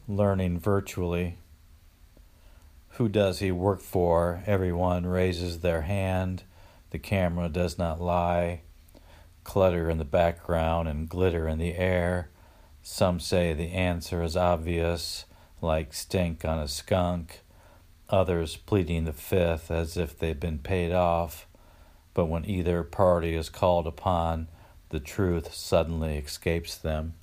learning virtually. Who does he work for? Everyone raises their hand. The camera does not lie. Clutter in the background and glitter in the air. Some say the answer is obvious, like stink on a skunk. Others pleading the fifth as if they've been paid off. But when either party is called upon, the truth suddenly escapes them.